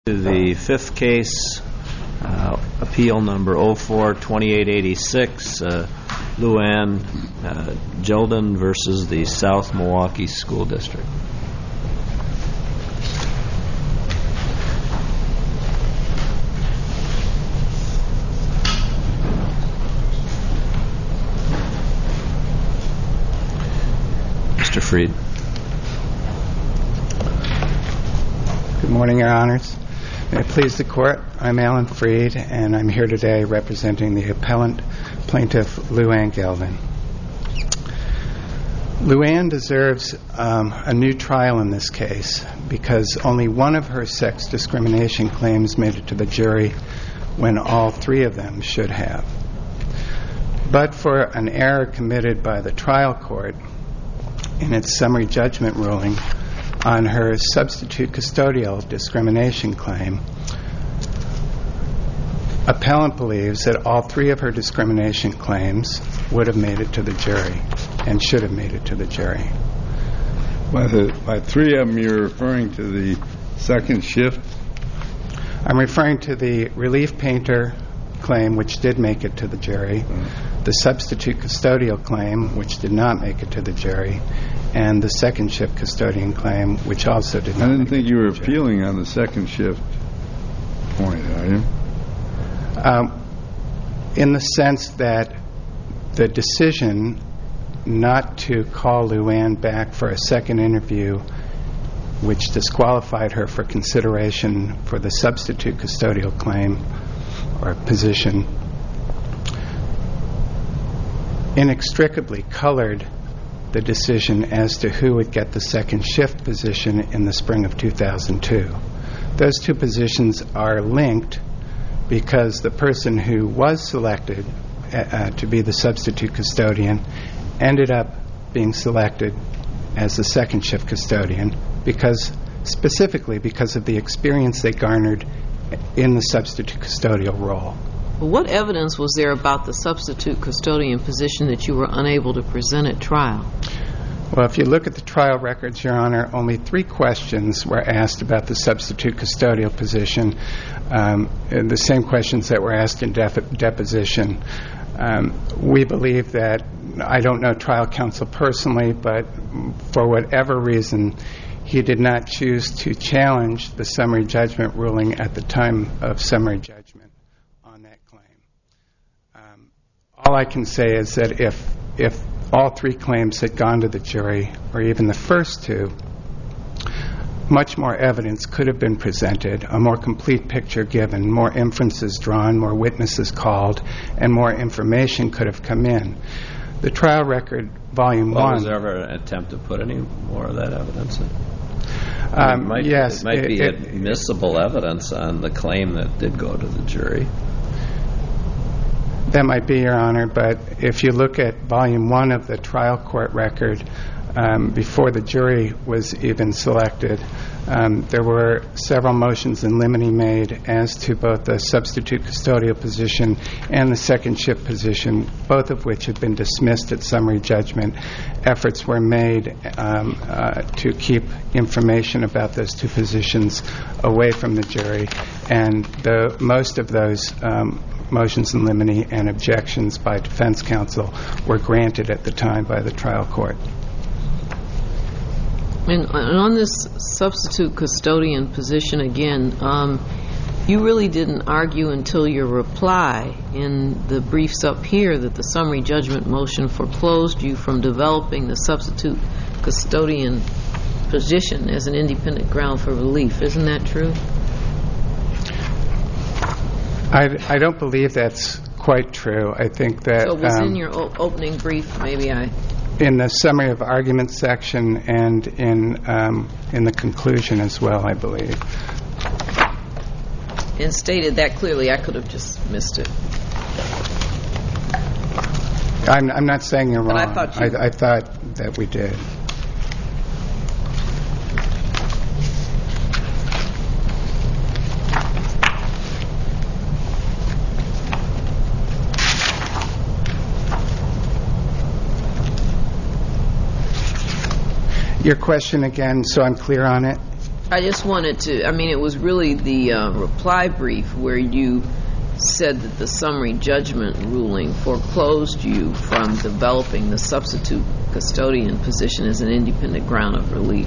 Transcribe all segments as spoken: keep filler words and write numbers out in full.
The fifth case, uh, appeal number oh four twenty-eight eighty-six, uh, Luann uh, Gelden versus the South Milwaukee School District. Mister Freed. Good morning, Your Honors. May it please the Court, I'm Alan Freed, and I'm here today representing the appellant plaintiff Luann Gelden. Luann deserves um, a new trial in this case because only one of her sex discrimination claims made it to the jury when all three of them should have. But for an error committed by the trial court in its summary judgment ruling on her substitute custodial discrimination claim, appellant believes that all three of her discrimination claims would have made it to the jury and should have made it to the jury. By, the, by three of them, you're referring to the second shift? I'm referring to the relief painter claim, which did make it to the jury, the substitute custodial claim, which did not make it to the jury, and the second shift custodian claim, which also did not. I didn't think you were appealing on the second shift point, are you? Um, in the sense that the decision not to call Luann back for a second interview, which disqualified her for consideration for the substitute custodial claim or position, inextricably colored the decision as to who would get the second shift position in the spring of two thousand two. Those two positions are linked because the person who was selected uh, to be the substitute custodian ended up being selected as the second shift custodian because, specifically because of the experience they garnered in the substitute custodial role. What evidence was there about the substitute custodian position that you were unable to present at trial? Well, if you look at the trial records, Your Honor, only three questions were asked about the substitute custodial position, um, and the same questions that were asked in def- deposition. Um, we believe that, I don't know trial counsel personally, but for whatever reason, he did not choose to challenge the summary judgment ruling at the time of summary judgment on that claim. Um, all I can say is that if if all three claims had gone to the jury, or even the first two, much more evidence could have been presented, a more complete picture given, more inferences drawn, more witnesses called, and more information could have come in. The trial record, volume well, one... Was there ever an attempt to put any more of that evidence in? Um, it might, yes. It might it, be it, admissible evidence on the claim that did go to the jury. That might be, Your Honor, but if you look at volume one of the trial court record, um, before the jury was even selected, um, there were several motions in limine made as to both the substitute custodial position and the second shift position, both of which have been dismissed at summary judgment. Efforts were made um, uh, to keep information about those two positions away from the jury, and the, most of those um, motions in limine and objections by defense counsel were granted at the time by the trial court. And on this substitute custodian position again, um, you really didn't argue until your reply in the briefs up here that the summary judgment motion foreclosed you from developing the substitute custodian position as an independent ground for relief. Isn't that true? I, I don't believe that's quite true. I think that... So it was um, in your o- opening brief, maybe I... in the summary of argument section and in um, in the conclusion as well, I believe. And stated that clearly. I could have just missed it. I'm, I'm not saying you're wrong. But I thought you... I, I thought that we did. Your question again, so I'm clear on it. I just wanted to, I mean, it was really the uh, reply brief where you said that the summary judgment ruling foreclosed you from developing the substitute custodian position as an independent ground of relief.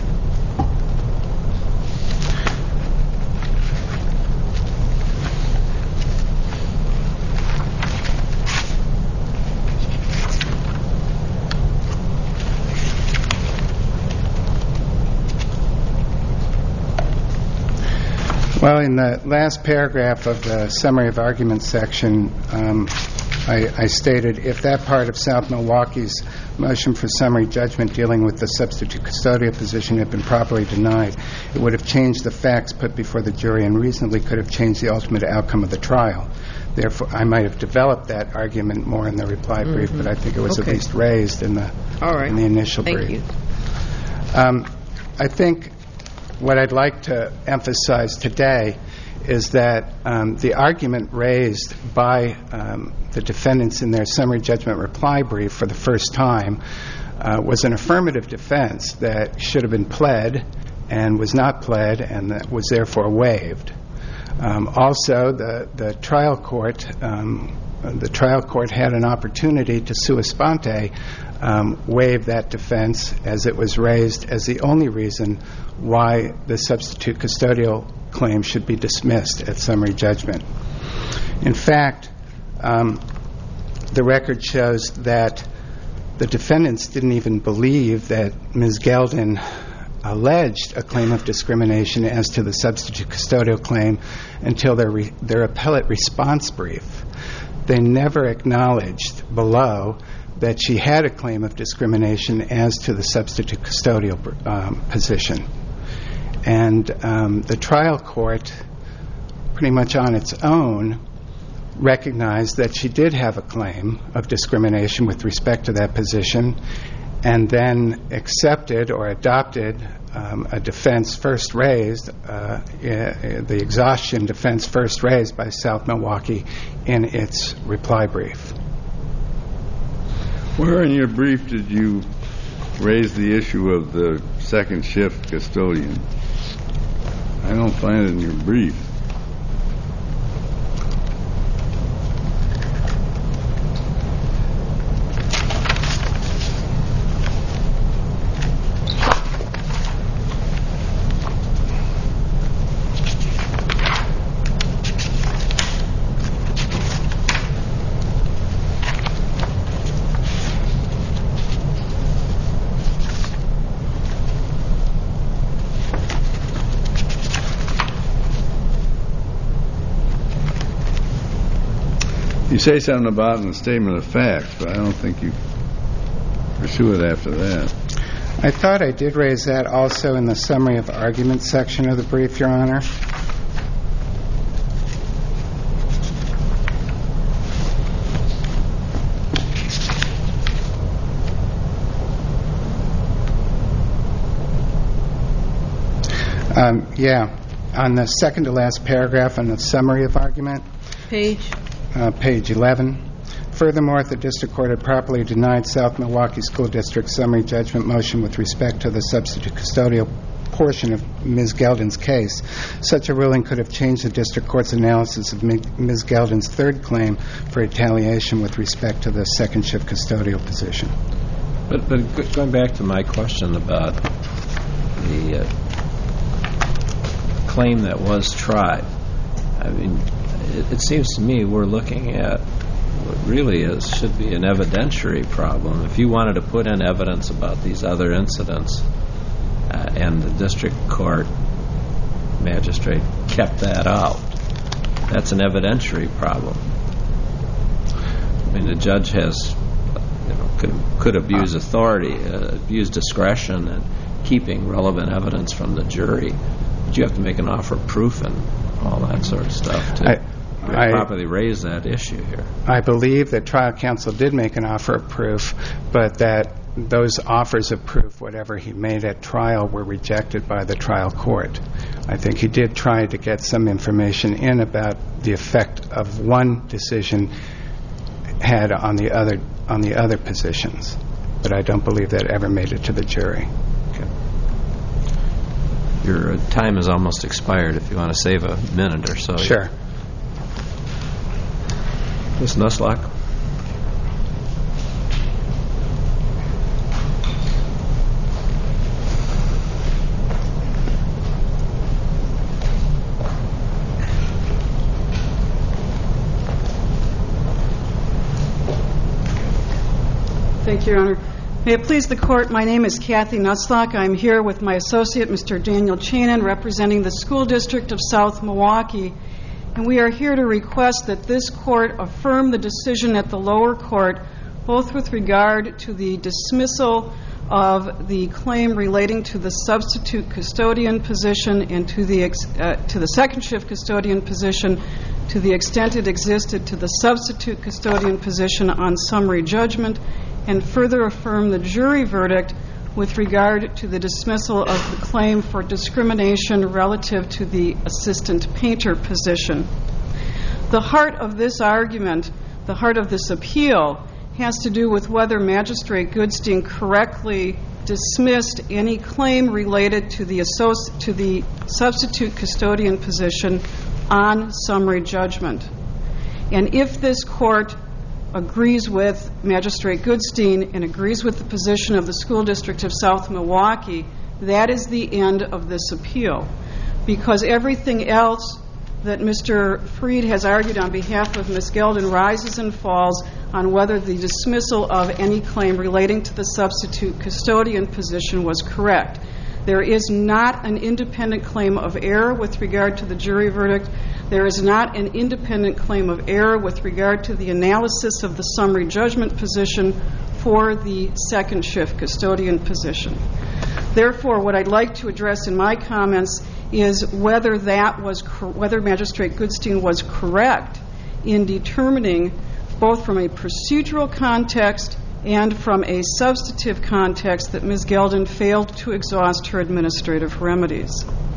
Well, in the last paragraph of the summary of arguments section, um, I, I stated, if that part of South Milwaukee's motion for summary judgment dealing with the substitute custodial position had been properly denied, it would have changed the facts put before the jury and reasonably could have changed the ultimate outcome of the trial. Therefore, I might have developed that argument more in the reply brief, mm-hmm. but I think it was okay. at least raised in the, All right. in the initial Thank brief. You. Um, I think what I'd like to emphasize today is that um, the argument raised by um, the defendants in their summary judgment reply brief for the first time uh, was an affirmative defense that should have been pled and was not pled and that was therefore waived. Um, also, the, the trial court um, the trial court had an opportunity to sua sponte um, waive that defense as it was raised as the only reason why the substitute custodial claim should be dismissed at summary judgment. In fact, um, the record shows that the defendants didn't even believe that Miz Geldin alleged a claim of discrimination as to the substitute custodial claim until their re- their appellate response brief. They never acknowledged below that she had a claim of discrimination as to the substitute custodial um, position. And um, the trial court, pretty much on its own, recognized that she did have a claim of discrimination with respect to that position and then accepted or adopted um, a defense first raised, uh, the exhaustion defense first raised by South Milwaukee in its reply brief. Where in your brief did you raise the issue of the second shift custodian? I don't find it in your brief. You say something about it in the statement of facts, but I don't think you pursue it after that. I thought I did raise that also in the summary of arguments section of the brief, Your Honor. Um, yeah, on the second to last paragraph on the summary of argument. Page? Uh, page eleven. Furthermore, if the district court had properly denied South Milwaukee School District's summary judgment motion with respect to the substitute custodial portion of Miz Geldin's case, such a ruling could have changed the district court's analysis of Miz Geldin's third claim for retaliation with respect to the second shift custodial position. But, but going back to my question about the uh, claim that was tried, I mean, it, it seems to me we're looking at what really is should be an evidentiary problem. If you wanted to put in evidence about these other incidents uh, and the district court magistrate kept that out, that's an evidentiary problem. I mean, the judge has, you know, could, could abuse authority, uh, abuse discretion in keeping relevant evidence from the jury. But you have to make an offer of proof and all that sort of stuff to I, I, properly raise that issue here. I believe that trial counsel did make an offer of proof, but that those offers of proof, whatever he made at trial, were rejected by the trial court. I think he did try to get some information in about the effect of one decision had on the other on the other positions, but I don't believe that ever made it to the jury. Okay. your time is almost expired if you want to save a minute or so. Sure. Miz Nuslock? Thank you, Your Honor. May it please the Court, my name is Kathy Nuslock. I'm here with my associate, Mister Daniel Chanin, representing the School District of South Milwaukee. And we are here to request that this Court affirm the decision at the lower court, both with regard to the dismissal of the claim relating to the substitute custodian position and to the, uh, to the second shift custodian position, to the extent it existed to the substitute custodian position on summary judgment, and further affirm the jury verdict with regard to the dismissal of the claim for discrimination relative to the assistant painter position. The heart of this argument, the heart of this appeal, has to do with whether Magistrate Goodstein correctly dismissed any claim related to the, associ- to the substitute custodian position on summary judgment. And if this Court agrees with Magistrate Goodstein and agrees with the position of the School District of South Milwaukee, that is the end of this appeal. Because everything else that Mister Freed has argued on behalf of Miz Geldin rises and falls on whether the dismissal of any claim relating to the substitute custodian position was correct. There is not an independent claim of error with regard to the jury verdict. There is not an independent claim of error with regard to the analysis of the summary judgment position for the second shift custodian position. Therefore, what I'd like to address in my comments is whether that was cor- whether Magistrate Goodstein was correct in determining, both from a procedural context and from a substantive context, that Miz Geldin failed to exhaust her administrative remedies.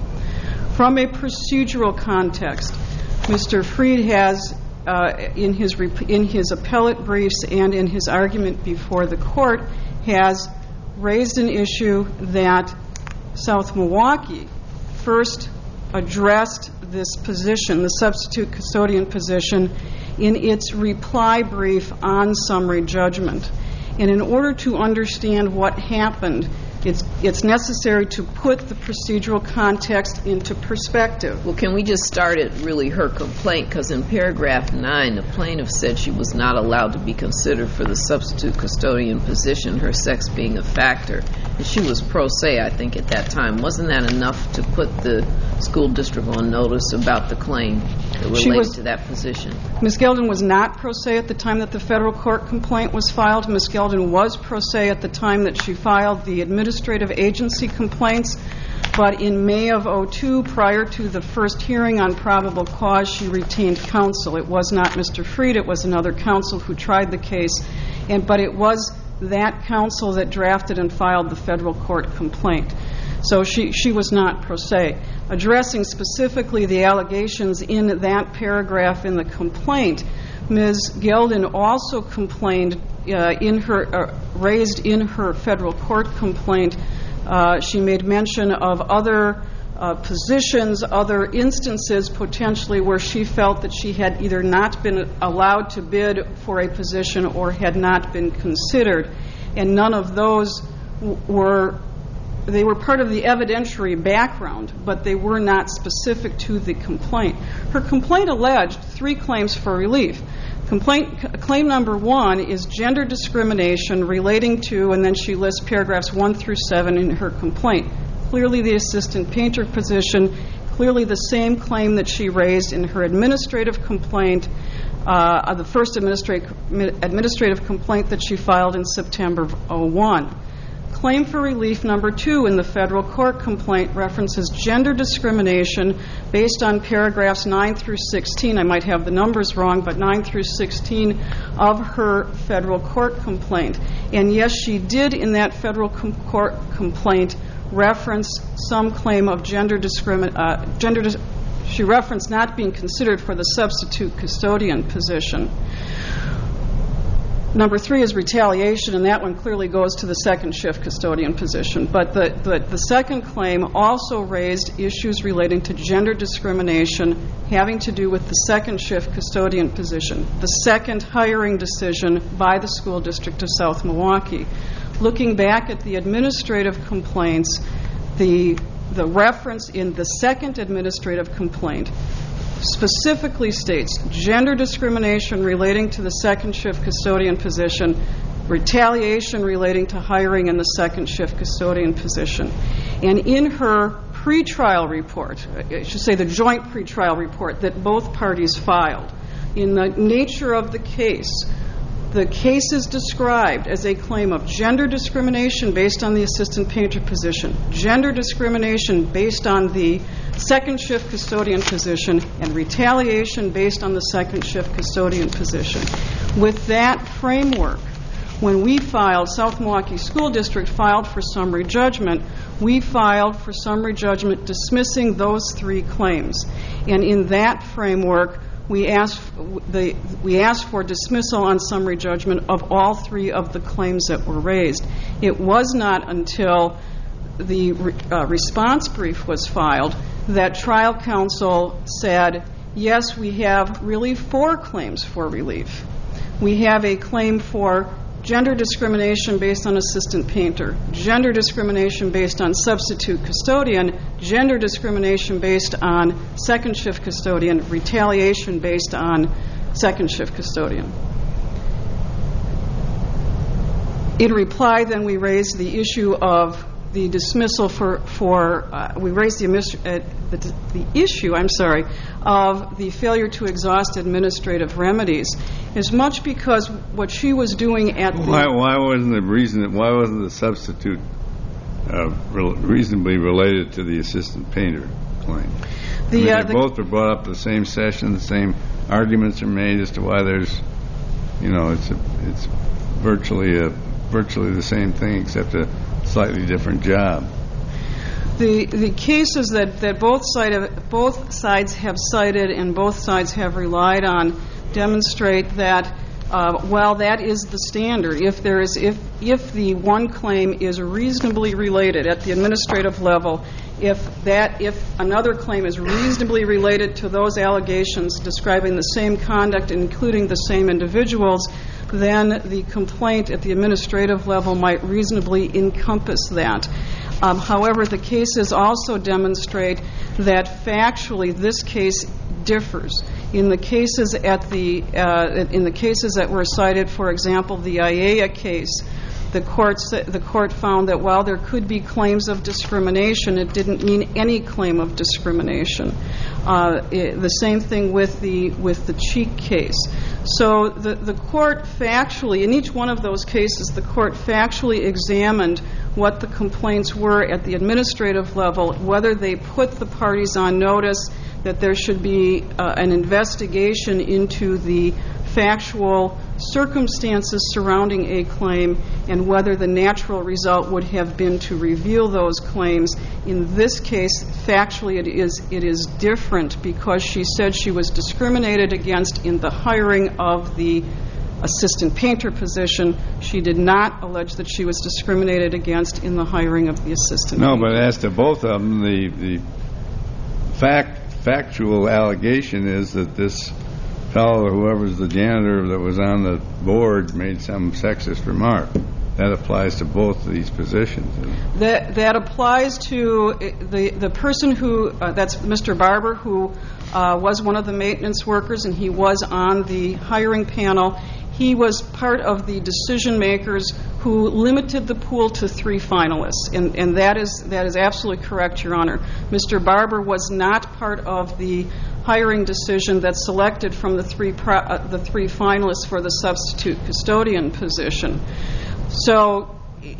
From a procedural context, Mister Freed has, uh, in his rep- in his appellate briefs and in his argument before the Court, has raised an issue that South Milwaukee first addressed this position, the substitute custodian position, in its reply brief on summary judgment. And in order to understand what happened, it's, it's necessary to put the procedural context into perspective. Well, can we just start at really her complaint? Because in paragraph nine, the plaintiff said she was not allowed to be considered for the substitute custodian position, her sex being a factor. And she was pro se, I think, at that time. Wasn't that enough to put the school district on notice about the claim that related was, to that position? Miz Geldin was not pro se at the time that the federal court complaint was filed. Miz Geldin was pro se at the time that she filed the administrative agency complaints. But in May of oh two, prior to the first hearing on probable cause, she retained counsel. It was not Mister Freed, it was another counsel who tried the case. And but it was that counsel that drafted and filed the federal court complaint. So she, she was not pro se. Addressing specifically the allegations in that paragraph in the complaint, Miz Geldin also complained uh, in her, uh, raised in her federal court complaint, uh, she made mention of other uh, positions, other instances potentially where she felt that she had either not been allowed to bid for a position or had not been considered. And none of those w- were They were part of the evidentiary background, but they were not specific to the complaint. Her complaint alleged three claims for relief. Complaint, claim number one is gender discrimination relating to, and then she lists paragraphs one through seven in her complaint. Clearly the assistant painter position, clearly the same claim that she raised in her administrative complaint, uh, the first administrative, administrative complaint that she filed in September of oh one. Claim for relief number two in the federal court complaint references gender discrimination based on paragraphs nine through sixteen. I might have the numbers wrong, but nine through sixteen of her federal court complaint. And yes, she did in that federal com- court complaint reference some claim of gender discrimination. Uh, gender dis- she referenced not being considered for the substitute custodian position. Number three is retaliation, and that one clearly goes to the second shift custodian position. But the, the, the second claim also raised issues relating to gender discrimination having to do with the second shift custodian position, the second hiring decision by the school district of South Milwaukee. Looking back at the administrative complaints, the, the reference in the second administrative complaint specifically states gender discrimination relating to the second shift custodian position, retaliation relating to hiring in the second shift custodian position. And in her pretrial report, I should say the joint pretrial report that both parties filed, in the nature of the case, the case is described as a claim of gender discrimination based on the assistant painter position, gender discrimination based on the second shift custodian position, and retaliation based on the second shift custodian position. With that framework, when we filed, South Milwaukee School District filed for summary judgment, we filed for summary judgment dismissing those three claims. And in that framework, we asked, the, we asked for dismissal on summary judgment of all three of the claims that were raised. It was not until the uh, response brief was filed that trial counsel said, yes, we have really four claims for relief. We have a claim for gender discrimination based on assistant painter, gender discrimination based on substitute custodian, gender discrimination based on second shift custodian, retaliation based on second shift custodian. In reply, then, we raised the issue of the dismissal for, for uh, we raised the, uh, the, the issue, I'm sorry, of the failure to exhaust administrative remedies, as much because what she was doing at the... Why, why wasn't the reason, why wasn't the substitute uh, re- reasonably related to the assistant painter claim? The, I mean, uh, they the, both were brought up the same session, the same arguments are made as to why there's, you know, it's a, it's virtually a virtually the same thing except a slightly different job. The the cases that, that both side of, both sides have cited and both sides have relied on demonstrate that uh, while that is the standard, if there is if if the one claim is reasonably related at the administrative level, if that if another claim is reasonably related to those allegations describing the same conduct, including the same individuals, then the complaint at the administrative level might reasonably encompass that. Um, however, the cases also demonstrate that factually this case differs. In the cases at the uh, in the cases that were cited, for example, the I A E A case, the court the court found that while there could be claims of discrimination, it didn't mean any claim of discrimination. Uh, it, the same thing with the with the Cheek case. So the the court factually, in each one of those cases, the court factually examined what the complaints were at the administrative level, whether they put the parties on notice that there should be uh, an investigation into the factual circumstances surrounding a claim, and whether the natural result would have been to reveal those claims. In this case, factually, it is it is different because she said she was discriminated against in the hiring of the assistant painter position. She did not allege that she was discriminated against in the hiring of the assistant No, painter. but as to both of them, the, the fact factual allegation is that this fellow, or whoever's the janitor that was on the board, made some sexist remark. That applies to both of these positions. That that applies to the the person who uh, that's Mister Barber, who uh, was one of the maintenance workers, and he was on the hiring panel. He was part of the decision makers who limited the pool to three finalists, and and that is that is absolutely correct, Your Honor. Mister Barber was not part of the hiring decision that selected from the three pro, uh, the three finalists for the substitute custodian position. So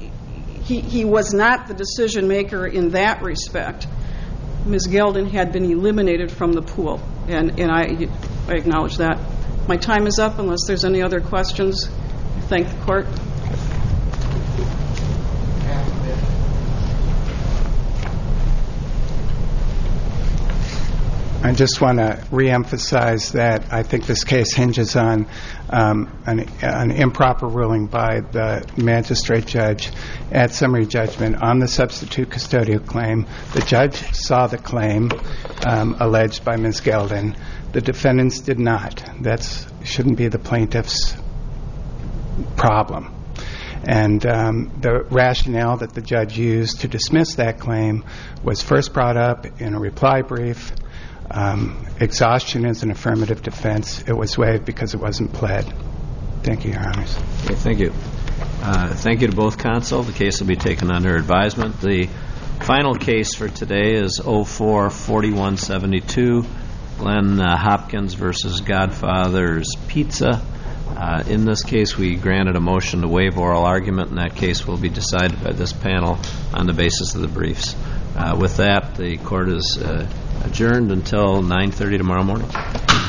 he he was not the decision maker in that respect. Miz Gelden had been eliminated from the pool, and, and I, I acknowledge that. My time is up unless there's any other questions. I thank the Court. I just want to reemphasize that I think this case hinges on um, an, an improper ruling by the magistrate judge at summary judgment on the substitute custodial claim. The judge saw the claim um, alleged by Miz Gelden. The defendants did not. That shouldn't be the plaintiff's problem. And um, the rationale that the judge used to dismiss that claim was first brought up in a reply brief. Um, exhaustion is an affirmative defense. It was waived because it wasn't pled. Thank you, Your Honors. Okay, thank you. Uh, thank you to both counsel. The case will be taken under advisement. The final case for today is oh four forty-one seventy-two, Glenn uh, Hopkins versus Godfather's Pizza. Uh, in this case, we granted a motion to waive oral argument, and that case will be decided by this panel on the basis of the briefs. Uh, with that, the court is uh, adjourned until nine thirty tomorrow morning.